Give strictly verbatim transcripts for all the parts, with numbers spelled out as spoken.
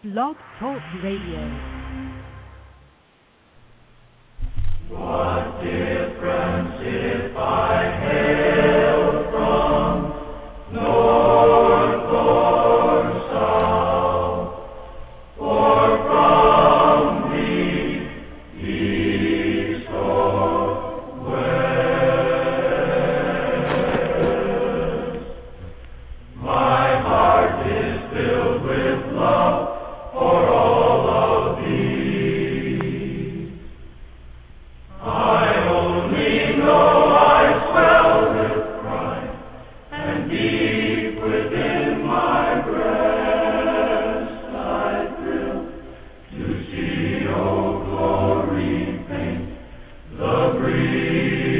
Blog Talk Radio. What difference if I hail from north or south, or from the east or west? My heart is filled with love for all of thee. I only know I swell with pride, and deep within my breast I thrill to see, oh glory, paint the breeze.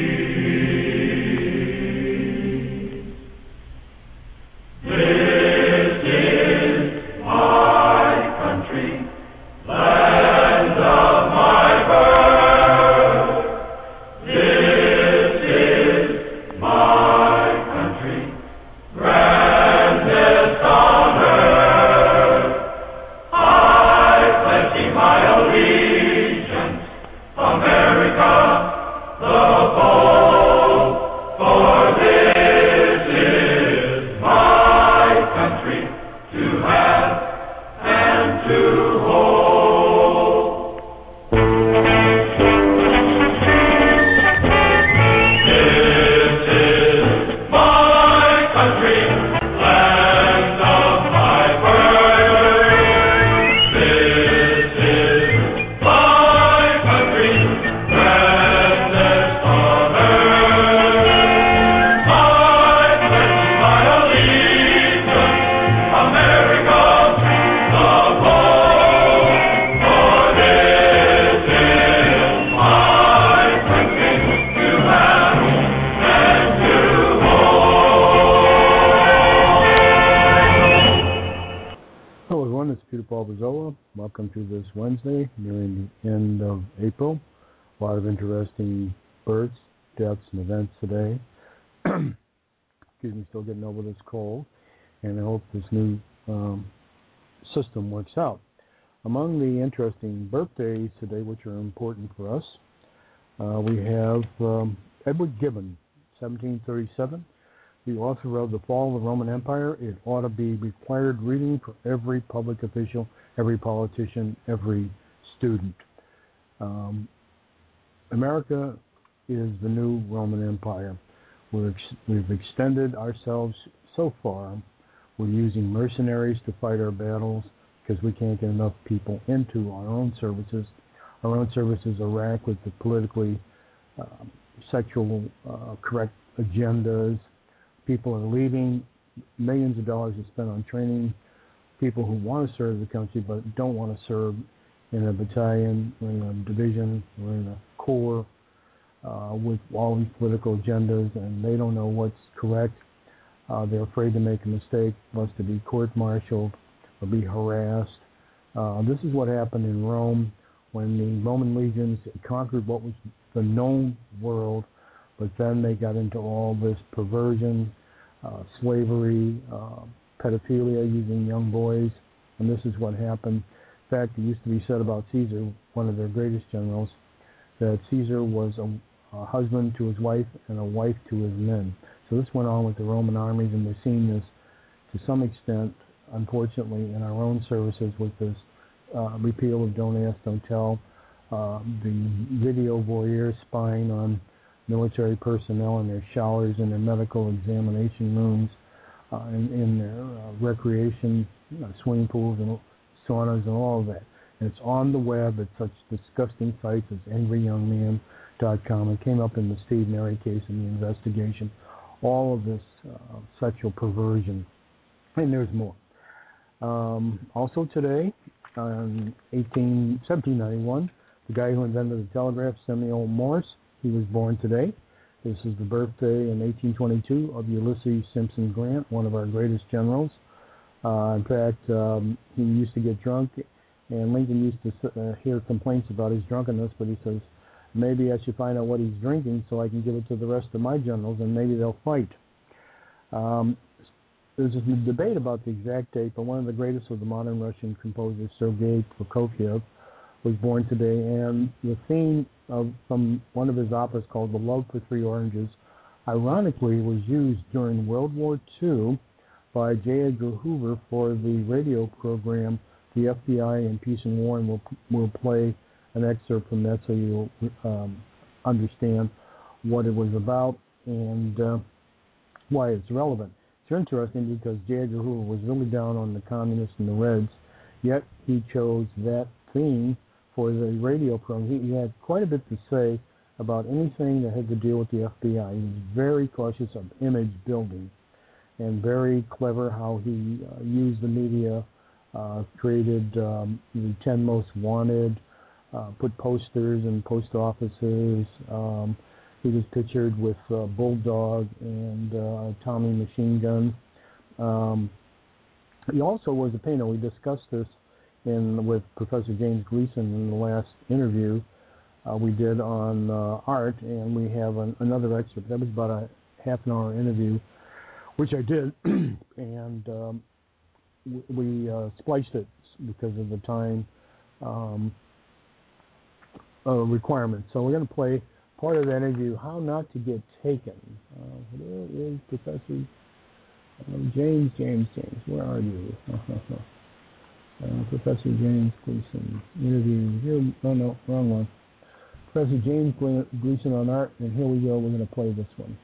This is my country, land of my birth. This is my country, grandest on earth. I pledge thee my allegiance, America the bold, for this is my country to have and to hold. This is my country, land of my birth. This is my country, grandest on earth. I pledge my allegiance, America the bold, for this is my country to have and to hold. Hello everyone, it's Peter Paul Brizzola. Welcome to this Wednesday, nearing the end of April. A lot of interesting births, deaths, and events today. Excuse me, still getting over this cold, and I hope this new um, system works out. Among the interesting birthdays today, which are important for us, uh, we have um, Edward Gibbon, seventeen thirty-seven, the author of The Fall of the Roman Empire. It ought to be required reading for every public official, every politician, every student. Um, America is the new Roman Empire. We're ex- we've extended ourselves so far. We're using mercenaries to fight our battles because we can't get enough people into our own services. Our own services are racked with the politically uh, sexual uh, correct agendas. People are leaving. Millions of dollars are spent on training people who want to serve the country but don't want to serve in a battalion or in a division or in a corps uh, with all these political agendas, and they don't know what's correct. Uh, they're afraid to make a mistake, wants to be court-martialed or be harassed. Uh, this is what happened in Rome when the Roman legions conquered what was the known world, but then they got into all this perversion, uh, slavery, uh, pedophilia, using young boys, and this is what happened. In fact, it used to be said about Caesar, one of their greatest generals, that Caesar was a, a husband to his wife and a wife to his men. So this went on with the Roman armies, and we're seeing this to some extent, unfortunately, in our own services with this uh, repeal of Don't Ask, Don't Tell, uh, the video voyeur spying on military personnel in their showers, in their medical examination rooms, uh, in, in their uh, recreation, you know, swimming pools and saunas and all of that. And it's on the web at such disgusting sites as angry young man dot com. It came up in the Steve Mary case in the investigation. All of this uh, sexual perversion. And there's more. Um, also today, in eighteen, seventeen ninety-one, the guy who invented the telegraph, Samuel Morse, he was born today. This is the birthday in eighteen twenty-two of Ulysses Simpson Grant, one of our greatest generals. Uh, in fact, um, he used to get drunk, and Lincoln used to uh, hear complaints about his drunkenness, but he says, maybe I should find out what he's drinking so I can give it to the rest of my generals, and maybe they'll fight. Um, there's a debate about the exact date, but one of the greatest of the modern Russian composers, Sergei Prokofiev, was born today, and the theme of from one of his operas called The Love for Three Oranges, ironically, was used during World War Two by J. Edgar Hoover for the radio program The F B I in Peace and War, and we'll, we'll play an excerpt from that so you'll um, understand what it was about and uh, why it's relevant. It's interesting because J. Edgar Hoover was really down on the communists and the Reds, yet he chose that theme for the radio program. He, he had quite a bit to say about anything that had to deal with the F B I. He was very cautious of image building and very clever how he uh, used the media, uh, created um, the ten Most Wanted, uh, put posters in post offices. Um, he was pictured with uh, Bulldog and uh, Tommy machine gun. Um, he also was a painter. We discussed this in with Professor James Gleason in the last interview uh, we did on uh, art, and we have an, another excerpt. That was about a half an hour interview, which I did, and um, we uh, spliced it because of the time um, uh, requirements. So we're going to play part of that interview, How Not to Get Taken. Uh, where is Professor uh, James, James, James, where are you? uh, Professor James Gleason, interview, here, oh no, wrong one. Professor James Gleason on art, and here we go, we're going to play this one.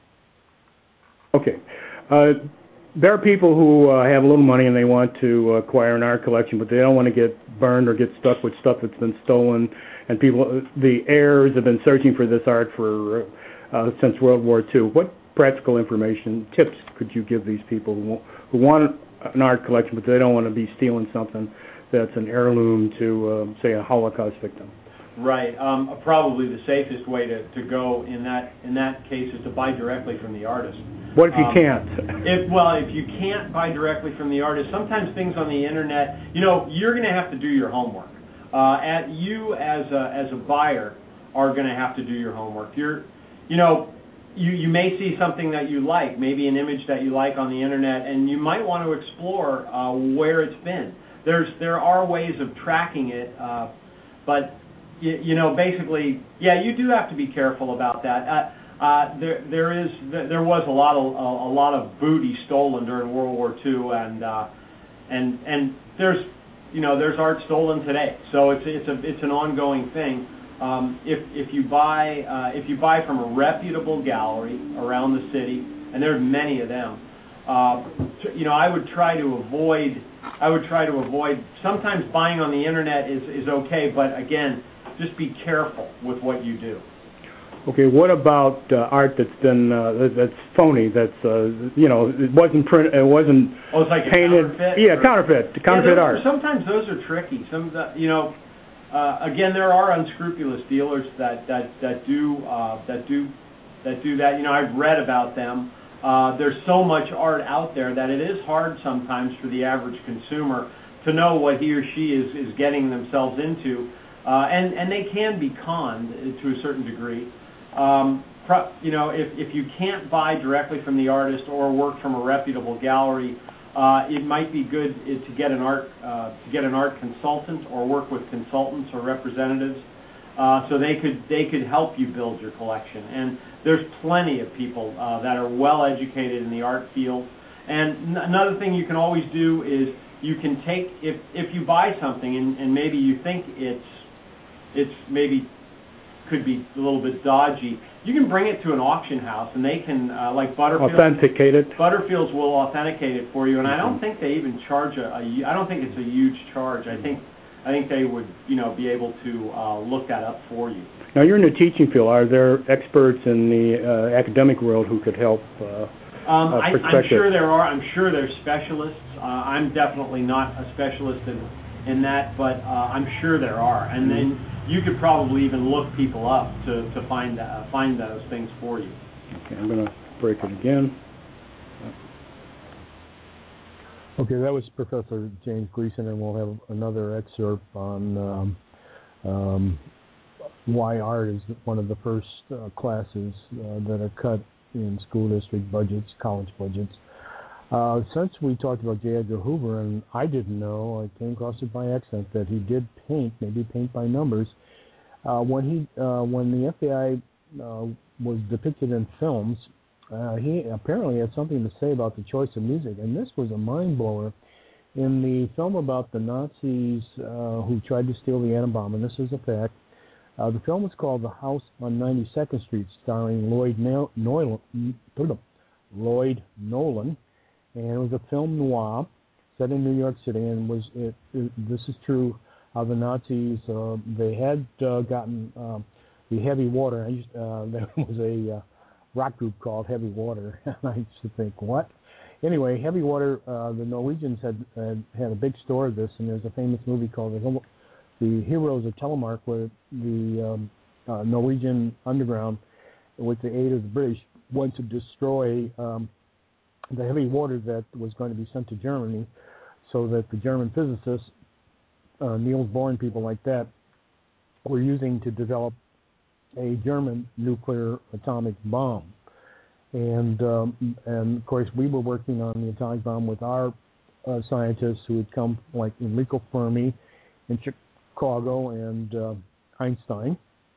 Okay. Uh, there are people who uh, have a little money and they want to acquire an art collection, but they don't want to get burned or get stuck with stuff that's been stolen. And people, the heirs have been searching for this art for uh, since World War Two. What practical information, tips could you give these people who, who want an art collection, but they don't want to be stealing something that's an heirloom to, uh, say, a Holocaust victim? Right. Um, probably the safest way to, to go in that in that case is to buy directly from the artist. What if you um, can't? If, well, if you can't buy directly from the artist, sometimes things on the internet, you know, you're going to have to do your homework. Uh, at you as a as a buyer are going to have to do your homework. You're, you know, you you may see something that you like, maybe an image that you like on the internet, and you might want to explore uh, where it's been. There's there are ways of tracking it, uh, but you, you know, basically, yeah, you do have to be careful about that. Uh, uh, there there is there was a lot of a, a lot of booty stolen during World War Two, and uh, and and there's you know there's art stolen today, so it's it's a it's an ongoing thing. Um, if if you buy uh, if you buy from a reputable gallery around the city, and there are many of them, uh, you know I would try to avoid I would try to avoid. Sometimes buying on the internet is is okay, but again, just be careful with what you do. Okay, what about uh, art that's been uh, that's phony? That's uh, you know it wasn't print, it wasn't oh, it's like painted. A counterfeit? Yeah, or, counterfeit, counterfeit yeah, art. Sometimes those are tricky. Some you know, uh, again, there are unscrupulous dealers that that that do uh, that do that do that. You know, I've read about them. Uh, there's so much art out there that it is hard sometimes for the average consumer to know what he or she is is getting themselves into, uh, and and they can be conned to a certain degree. Um, pro, you know, if, if you can't buy directly from the artist or work from a reputable gallery, uh, it might be good to get an art uh, to get an art consultant or work with consultants or representatives, uh, so they could they could help you build your collection. And there's plenty of people uh, that are well educated in the art field. And n- another thing you can always do is you can take if if you buy something and, and maybe you think it's it's maybe could be a little bit dodgy, you can bring it to an auction house and they can, uh, like Butterfield. Authenticate it. Butterfields will authenticate it for you, and I don't think they even charge a, a. I don't think it's a huge charge. I think, I think they would, you know, be able to uh, look that up for you. Now you're in the teaching field. Are there experts in the uh, academic world who could help? Uh, um, uh, I, I'm sure there are. I'm sure there's specialists. Uh, I'm definitely not a specialist in in that, but uh, I'm sure there are, and then you could probably even look people up to, to find uh, find those things for you. Okay, I'm going to break it again. Okay, that was Professor James Gleason, and we'll have another excerpt on um, um, why art is one of the first uh, classes uh, that are cut in school district budgets, college budgets. Uh, since we talked about J. Edgar Hoover, and I didn't know, I came across it by accident, that he did paint, maybe paint by numbers. Uh, when he, uh, when the F B I uh, was depicted in films, uh, he apparently had something to say about the choice of music, and this was a mind blower. In the film about the Nazis uh, who tried to steal the atom bomb, and this is a fact, uh, the film was called The House on ninety-second Street, starring Lloyd no- Nolan, Lloyd Nolan, and it was a film noir set in New York City, and was it, it, this is true. How the Nazis uh, they had uh, gotten uh, the Heavy Water. I used, uh, there was a uh, rock group called Heavy Water, and I used to think, what? Anyway, Heavy Water. Uh, the Norwegians had, had had a big store of this, and there's a famous movie called The, the Heroes of Telemark, where the um, uh, Norwegian underground, with the aid of the British, went to destroy um, the heavy water that was going to be sent to Germany, so that the German physicists, uh, Niels Bohr and people like that, were using to develop a German nuclear atomic bomb. And um, and of course, we were working on the atomic bomb with our uh, scientists who had come, like Enrico Fermi in Chicago and uh, Einstein,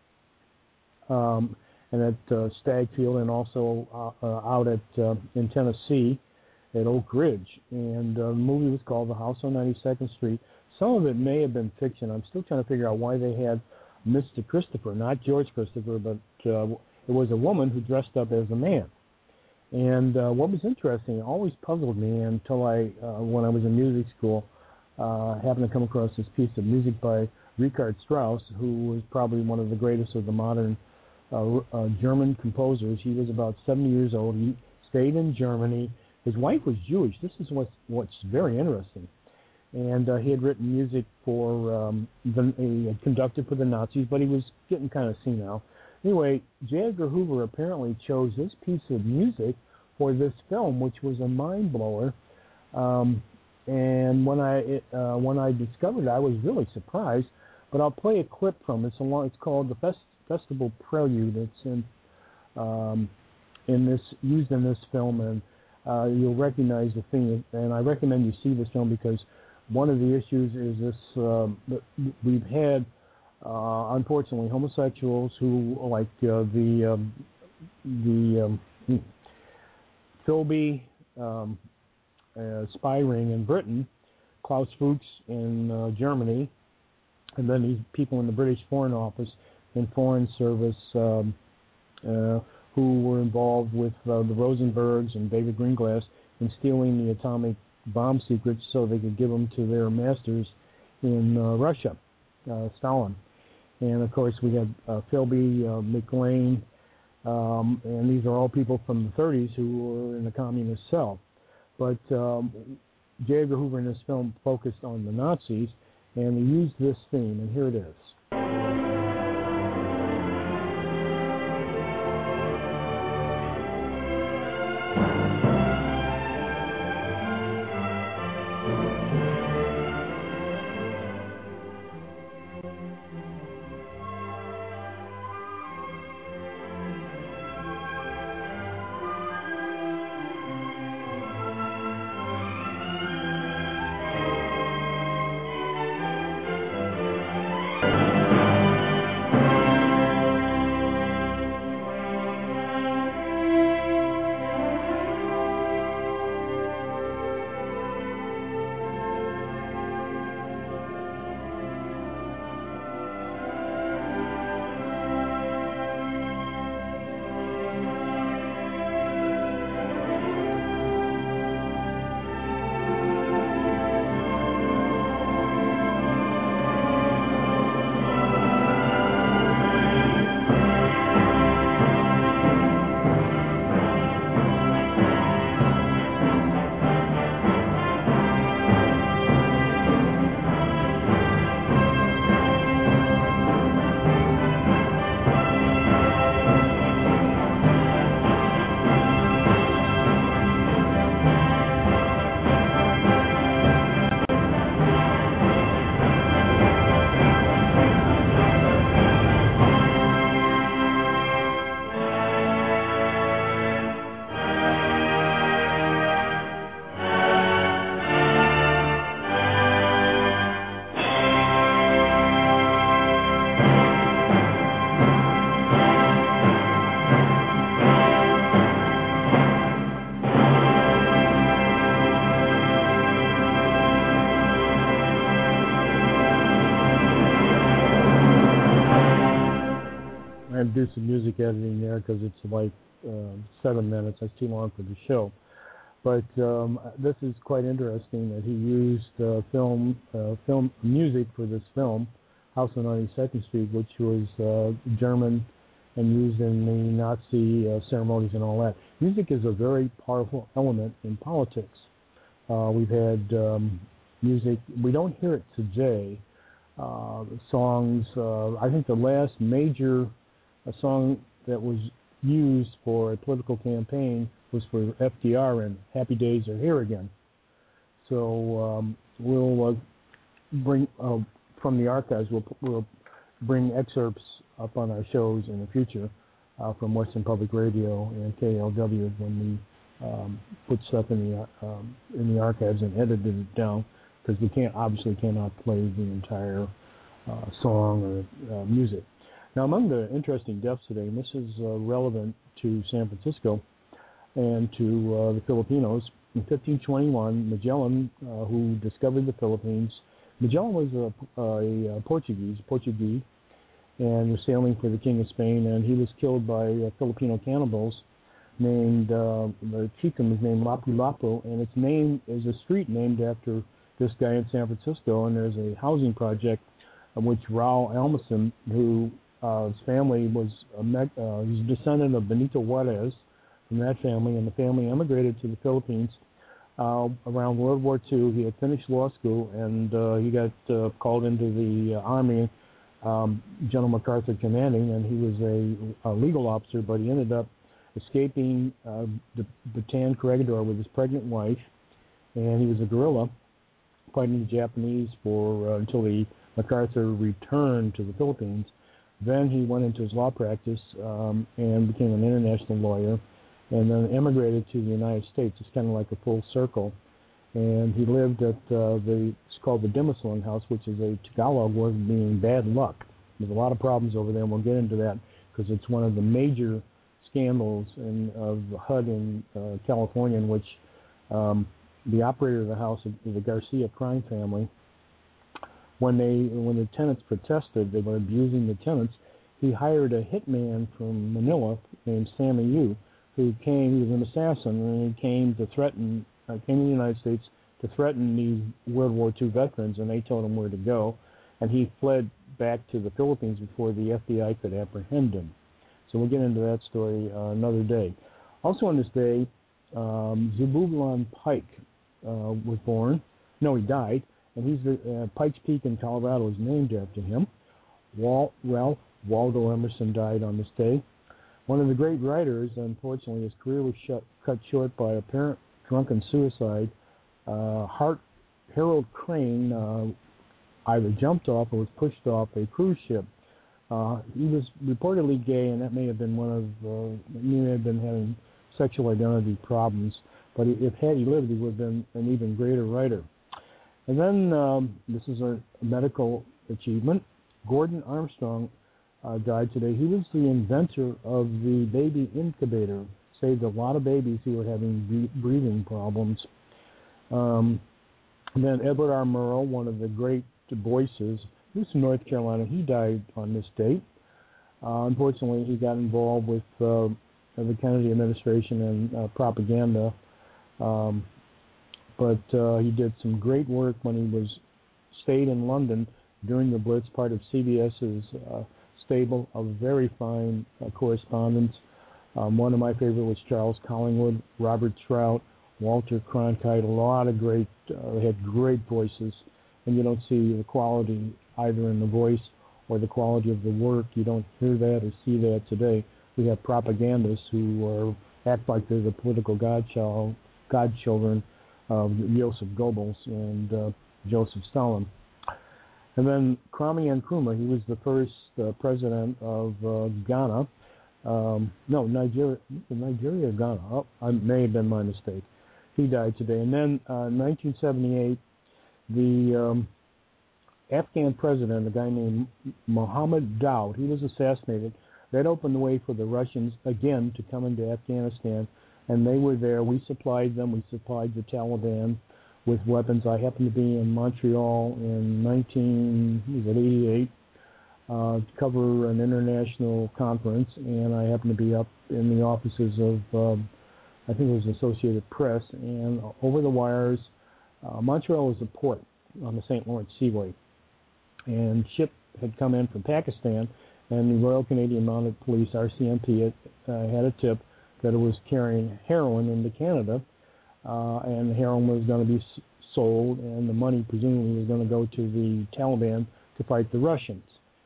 um, and at uh, Stagfield, and also uh, uh, out at uh, in Tennessee at Oak Ridge. And uh, the movie was called The House on ninety-second Street. Some of it may have been fiction. I'm still trying to figure out why they had Mister Christopher, not George Christopher, but uh, it was a woman who dressed up as a man. And uh, what was interesting, it always puzzled me until I, uh, when I was in music school, uh, happened to come across this piece of music by Richard Strauss, who was probably one of the greatest of the modern uh, uh, German composers. He was about seventy years old. He stayed in Germany. His wife was Jewish. This is what's, what's very interesting. And uh, he had written music for, um, the, he had conducted for the Nazis, but he was getting kind of senile. Anyway, J. Edgar Hoover apparently chose this piece of music for this film, which was a mind blower. Um, and when I it, uh, when I discovered it, I was really surprised. But I'll play a clip from it. It's, a long, it's called the Fest, Festival Prelude. It's in um, in this used in this film, and uh, you'll recognize the thing. And I recommend you see this film because one of the issues is this: um, we've had. Uh, unfortunately, homosexuals who, like uh, the um, the um, Philby um, uh, spy ring in Britain, Klaus Fuchs in uh, Germany, and then these people in the British Foreign Office and Foreign Service um, uh, who were involved with uh, the Rosenbergs and David Greenglass in stealing the atomic bomb secrets so they could give them to their masters in uh, Russia, uh, Stalin. And, of course, we had uh, Philby, uh, McLean, um, and these are all people from the thirties who were in the communist cell. But um, J. Edgar Hoover in this film focused on the Nazis, and he used this theme, and here it is. do some music editing there because it's like uh, seven minutes. That's too long for the show. But um, this is quite interesting that he used uh, film uh, film music for this film, House on ninety-second Street, which was uh, German and used in the Nazi uh, ceremonies and all that. Music is a very powerful element in politics. Uh, we've had um, music. We don't hear it today. Uh, songs. Uh, I think the last major uh, song that was used for a political campaign was for F D R and Happy Days Are Here Again. So um, we'll uh, bring uh, from the archives. We'll we'll bring excerpts up on our shows in the future uh, from Western Public Radio and K L W when we um, put stuff in the um, in the archives and edited it down, because we can't obviously cannot play the entire uh, song or uh, music. Now, among the interesting deaths today, and this is uh, relevant to San Francisco and to uh, the Filipinos. In fifteen twenty-one, Magellan, uh, who discovered the Philippines, Magellan was a, a, a Portuguese, Portuguese, and was sailing for the King of Spain, and he was killed by uh, Filipino cannibals named, uh, the chieftain was named Lapu-Lapu, and its name is a street named after this guy in San Francisco, and there's a housing project of which Raul Almason, who uh, his family was a, uh, he's a descendant of Benito Juarez from that family, and the family emigrated to the Philippines uh, around World War Two. He had finished law school, and uh, he got uh, called into the uh, Army, um, General MacArthur commanding, and he was a, a legal officer, but he ended up escaping uh, the Bataan Corregidor with his pregnant wife, and he was a guerrilla fighting the Japanese for uh, until the MacArthur returned to the Philippines. Then he went into his law practice um, and became an international lawyer, and then emigrated to the United States. It's kind of like a full circle. And he lived at uh, the, it's called the Dimasalan House, which is a Tagalog word meaning bad luck. There's a lot of problems over there, and we'll get into that because it's one of the major scandals in, of H U D in uh, California, in which um, the operator of the house, the Garcia crime family, when they when the tenants protested, they were abusing the tenants. He hired a hitman from Manila named Sammy Yu, who came. He was an assassin, and he came to threaten, uh, came to the United States to threaten these World War Two veterans, and they told him where to go. And he fled back to the Philippines before the F B I could apprehend him. So we'll get into that story uh, another day. Also on this day, um, Zebulon Pike uh, was born. No, he died. And he's the uh, Pikes Peak in Colorado is named after him. Walt, Ralph Waldo Emerson died on this day. One of the great writers, unfortunately, his career was shut, cut short by apparent drunken suicide. Uh, Hart, Harold Crane uh, either jumped off or was pushed off a cruise ship. Uh, he was reportedly gay, and that may have been one of uh, he may have been having sexual identity problems. But if had he lived, he would have been an even greater writer. And then um, this is a medical achievement. Gordon Armstrong uh, died today. He was the inventor of the baby incubator. Saved a lot of babies who were having breathing problems. Um, and then Edward R. Murrow, one of the great voices, he was from North Carolina. He died on this date. Uh, unfortunately, he got involved with uh, the Kennedy administration and uh, propaganda. Um, But uh, he did some great work when he was stayed in London during the Blitz, part of CBS's uh, stable of very fine uh, correspondents. Um, one of my favorite was Charles Collingwood, Robert Trout, Walter Cronkite, a lot of great, uh, they had great voices, and you don't see the quality either in the voice or the quality of the work. You don't hear that or see that today. We have propagandists who are, act like they're the political godchild, godchildren of Joseph Goebbels and uh, Joseph Stalin. And then Kwame Nkrumah, he was the first uh, president of uh, Ghana. Um, no, Nigeria, Nigeria or Ghana. Oh, I may have been my mistake. He died today. And then uh, in nineteen seventy-eight, the um, Afghan president, a guy named Mohammed Daoud, he was assassinated. That opened the way for the Russians, again, to come into Afghanistan. And they were there. We supplied them. We supplied the Taliban with weapons. I happened to be in Montreal in nineteen eighty-eight uh, to cover an international conference, and I happened to be up in the offices of, um, I think it was Associated Press, and over the wires, uh, Montreal is a port on the Saint Lawrence Seaway, and ship had come in from Pakistan, and the Royal Canadian Mounted Police, R C M P, had, uh, had a tip that it was carrying heroin into Canada, uh, and the heroin was going to be s- sold, and the money presumably was going to go to the Taliban to fight the Russians.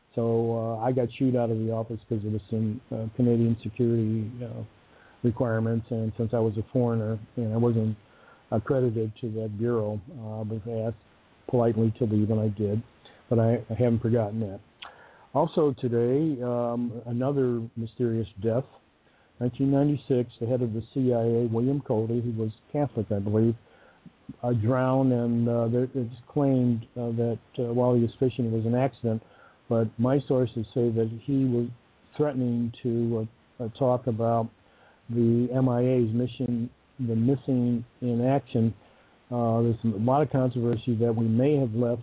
So uh, I got shooed out of the office because there was some uh, Canadian security uh, requirements, and since I was a foreigner and I wasn't accredited to that bureau, uh, I was asked politely to leave, and I did, but I, I haven't forgotten that. Also today, um, another mysterious death. nineteen ninety-six, the head of the C I A, William Coley, who was Catholic, I believe, uh, drowned, and uh, it's claimed uh, that uh, while he was fishing it was an accident, but my sources say that he was threatening to uh, uh, talk about the M I A's mission, the missing in action. Uh, there's a lot of controversy that we may have left,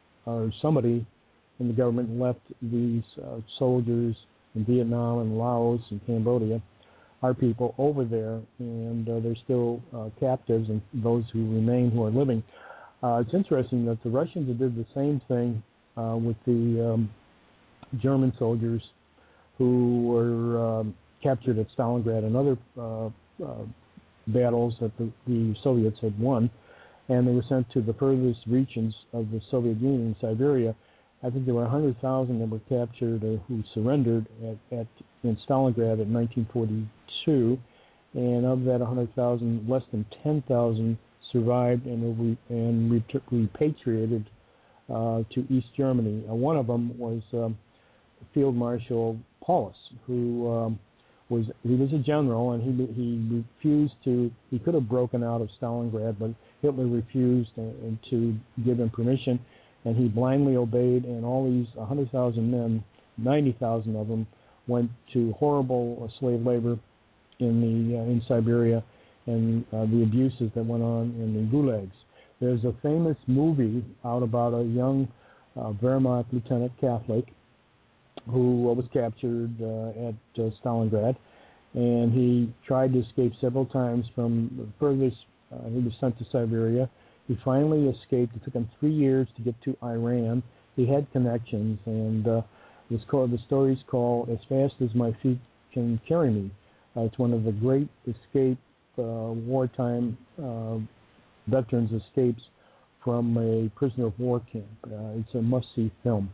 or somebody in the government left these uh, soldiers in Vietnam and Laos and Cambodia, our people over there, and uh, they're still uh, captives, and those who remain who are living. Uh, it's interesting that the Russians did the same thing uh, with the um, German soldiers who were um, captured at Stalingrad and other uh, uh, battles that the, the Soviets had won, and they were sent to the furthest regions of the Soviet Union, Siberia. I think there were one hundred thousand that were captured or who surrendered at, at in Stalingrad in nineteen forty-two, and of that one hundred thousand, less than ten thousand survived and were re, and ret- repatriated uh, to East Germany. Uh, one of them was um, Field Marshal Paulus, who um, was he was a general, and he he refused to. He could have broken out of Stalingrad, but Hitler refused uh, to give him permission. And he blindly obeyed, and all these one hundred thousand men, ninety thousand of them, went to horrible uh, slave labor in the uh, in Siberia, and uh, the abuses that went on in the gulags. There's a famous movie out about a young uh, Wehrmacht lieutenant Catholic who uh, was captured uh, at uh, Stalingrad, and he tried to escape several times from the furthest. Uh, he was sent to Siberia. He finally escaped. It took him three years to get to Iran. He had connections, and uh, it was called, the story's called "As Fast as My Feet Can Carry Me." Uh, it's one of the great escape uh, wartime uh, veterans' escapes from a prisoner of war camp. Uh, it's a must-see film.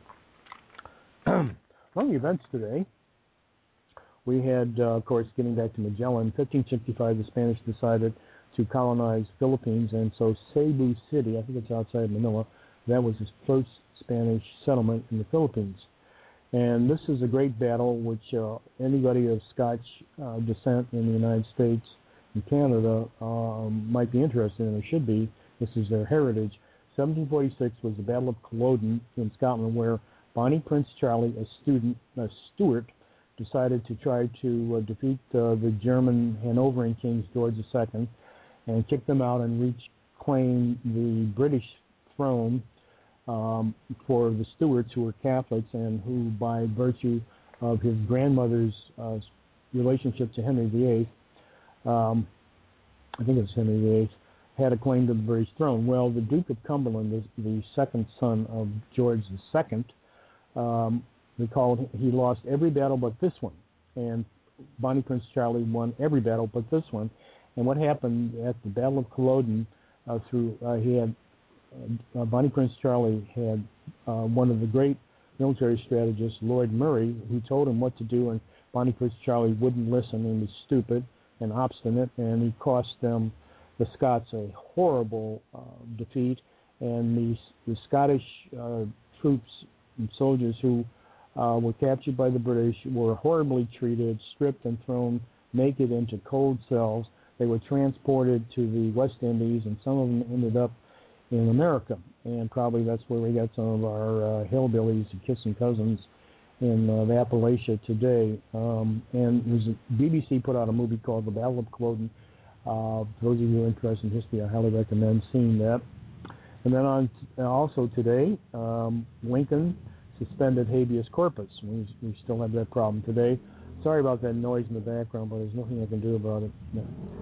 Among events today, we had, uh, of course, getting back to Magellan, fifteen sixty-five, the Spanish decided to colonize Philippines, and so Cebu City, I think it's outside Manila, that was the first Spanish settlement in the Philippines. And this is a great battle which uh, anybody of Scotch uh, descent in the United States and Canada um, might be interested in, or should be. This is their heritage. seventeen forty-six was the Battle of Culloden in Scotland, where Bonnie Prince Charlie, a student, a Stuart, decided to try to uh, defeat uh, the German Hanoverian kings, George the Second, and kick them out and reclaim the British throne um, for the Stuarts, who were Catholics and who, by virtue of his grandmother's uh, relationship to Henry the Eighth, um, I think it was Henry the Eighth, had a claim to the British throne. Well, the Duke of Cumberland, the, the second son of George the Second, um, recalled he lost every battle but this one, and Bonnie Prince Charlie won every battle but this one. And what happened at the Battle of Culloden, uh, through uh, he had uh, Bonnie Prince Charlie had uh, one of the great military strategists, Lloyd Murray, who told him what to do, and Bonnie Prince Charlie wouldn't listen and was stupid and obstinate, and he cost them, the Scots, a horrible uh, defeat. And the, the Scottish uh, troops and soldiers who uh, were captured by the British were horribly treated, stripped and thrown naked into cold cells. They were transported to the West Indies, and some of them ended up in America. And probably that's where we got some of our uh, hillbillies and kissing cousins in uh, the Appalachia today. Um, and there's a, B B C put out a movie called The Battle of Culloden. Uh, for those of you who are interested in history, I highly recommend seeing that. And then on uh, also today, um, Lincoln suspended habeas corpus. We, we still have that problem today. Sorry about that noise in the background, but there's nothing I can do about it. No.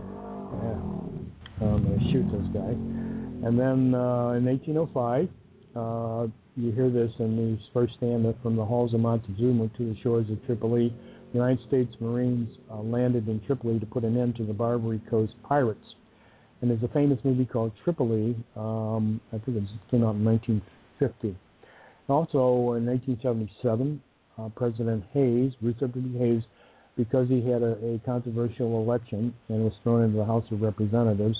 Yeah. I'm going to shoot this guy. And then uh, in eighteen oh five, uh, you hear this in the first stanza, from the halls of Montezuma to the shores of Tripoli. The United States Marines uh, landed in Tripoli to put an end to the Barbary Coast pirates. And there's a famous movie called Tripoli. Um, I think it came out in nineteen fifty. Also in nineteen seventy-seven, uh, President Hayes, Rutherford B. Hayes, because he had a, a controversial election and was thrown into the House of Representatives,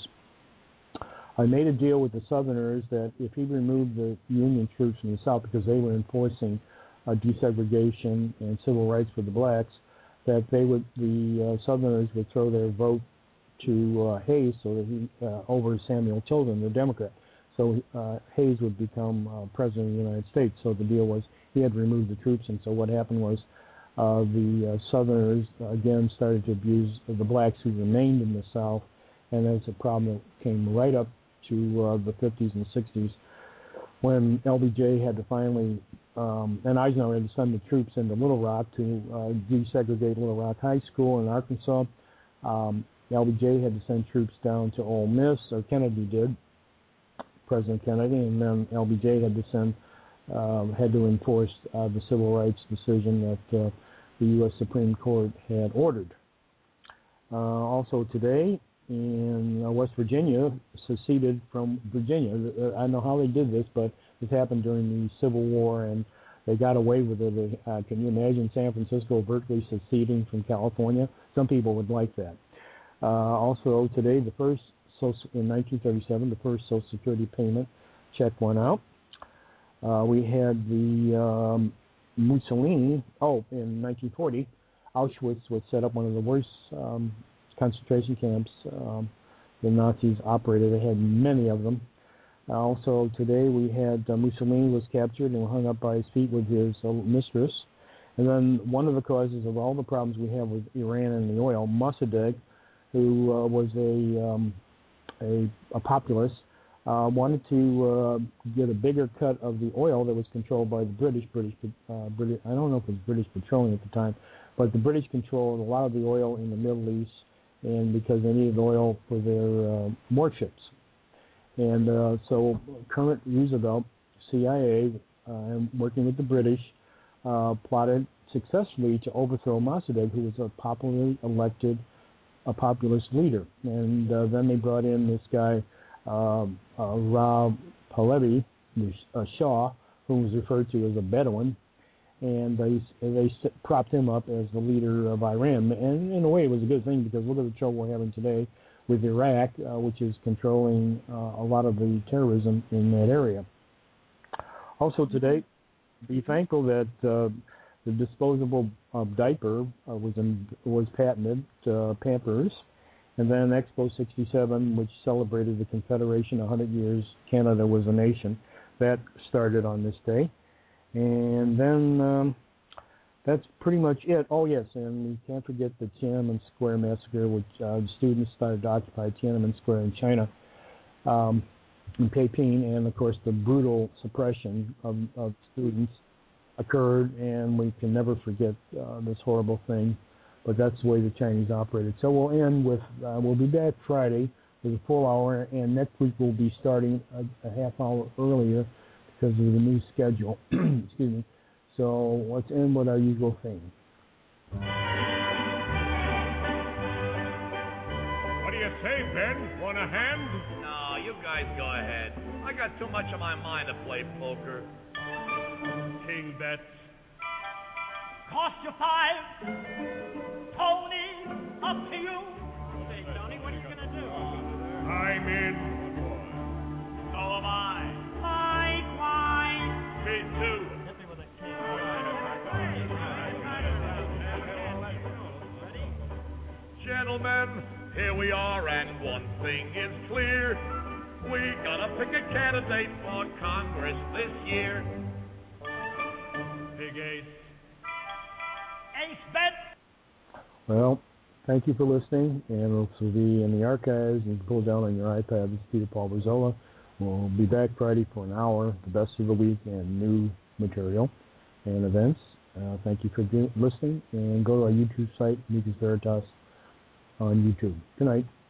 I made a deal with the Southerners that if he removed the Union troops from the South because they were enforcing uh, desegregation and civil rights for the blacks, that they would the uh, Southerners would throw their vote to uh, Hayes so that he uh, over Samuel Tilden, the Democrat. So uh, Hayes would become uh, president of the United States. So the deal was he had removed the troops, and so what happened was uh, the uh, Southerners uh, again started to abuse the blacks who remained in the South, and that's a problem that came right up to uh, the fifties and sixties when L B J had to finally, um, and Eisenhower had to send the troops into Little Rock to uh, desegregate Little Rock High School in Arkansas. Um, L B J had to send troops down to Ole Miss, or Kennedy did, President Kennedy, and then L B J had to send, um, had to enforce uh, the civil rights decision that uh, the U S Supreme Court had ordered. Uh, also today, in uh, West Virginia, seceded from Virginia. I don't know how they did this, but this happened during the Civil War, and they got away with it. Uh, can you imagine San Francisco, Berkeley seceding from California? Some people would like that. Uh, also today, the first social, in nineteen thirty-seven, the first Social Security payment check went out. Uh, we had the um, Mussolini. Oh, in nineteen forty, Auschwitz was set up, one of the worst um, concentration camps um, the Nazis operated. They had many of them. Uh, also today we had uh, Mussolini was captured and hung up by his feet with his uh, mistress. And then one of the causes of all the problems we have with Iran and the oil, Mossadegh, who uh, was a, um, a a populist, uh, wanted to uh, get a bigger cut of the oil that was controlled by the British. British, uh, British. I don't know if it was British Petroleum at the time, but the British controlled a lot of the oil in the Middle East, and because they needed oil for their uh, warships. And uh, so current Roosevelt, C I A, uh, working with the British, uh, plotted successfully to overthrow Mossadegh, who was a popularly elected a populist leader. And uh, then they brought in this guy, um, uh, Rob Pahlavi, uh, Shah, who was referred to as a Bedouin, and they they propped him up as the leader of Iran. And in a way, it was a good thing, because look at the trouble we're having today with Iraq, uh, which is controlling uh, a lot of the terrorism in that area. Also today, be thankful that uh, the disposable uh, diaper uh, was in, was patented, uh, Pampers, and then Expo sixty-seven, which celebrated the Confederation one hundred years. Canada was a nation. That started on this day. And then um, that's pretty much it. Oh, yes, and we can't forget the Tiananmen Square massacre, which uh, the students started to occupy Tiananmen Square in China, um, in Peiping, and, of course, the brutal suppression of, of students occurred, and we can never forget uh, this horrible thing, but that's the way the Chinese operated. So we'll end with, uh, we'll be back Friday with a full hour, and next week we'll be starting a, a half hour earlier because of the new schedule. Excuse me. So let's end with our usual thing. What do you say, Ben? Want a hand? No, you guys go ahead. I got too much on my mind to play poker. King bets. Cost you five. Tony, up to you. Hey, Tony, what are you going to do? I'm in. So am I. Likewise. Me too. Hit me with a king. Ready? Gentlemen, here we are, and one thing is clear. We gotta pick a candidate for Congress this year. Big ace. Ace bet. Well, thank you for listening, and this will be in the archives. You can pull it down on your iPad. This is Peter Paul Berzola. We'll be back Friday for an hour, the best of the week, and new material. and events. Uh, thank you for being, listening, and go to our YouTube site, Mikas Veritas, on YouTube. Good night.